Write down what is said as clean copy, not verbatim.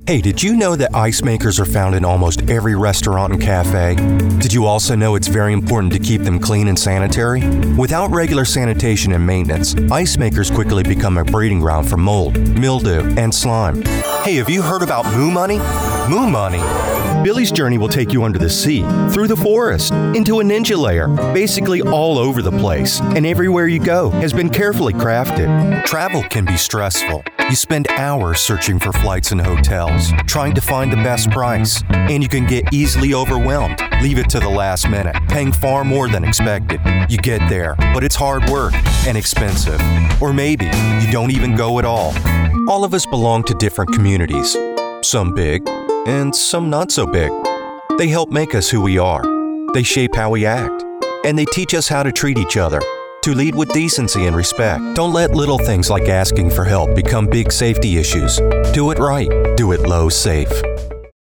Hey, did you know that ice makers are found in almost every restaurant and cafe? Did you also know it's very important to keep them clean and sanitary? Without regular sanitation and maintenance, ice makers quickly become a breeding ground for mold, mildew, and slime. Hey, have you heard about Moo Money? Moo Money? Billy's journey will take you under the sea, through the forest, into a ninja lair, basically all over the place, and everywhere you go has been carefully crafted. Travel can be stressful. You spend hours searching for flights and hotels, trying to find the best price, and you can get easily overwhelmed. Leave it to the last minute, paying far more than expected. You get there, but it's hard work and expensive. Or maybe you don't even go at all. All of us belong to different communities, some big and some not so big. They help make us who we are. They shape how we act, and they teach us how to treat each other. To lead with decency and respect. Don't let little things like asking for help become big safety issues. Do it right. Do it low safe.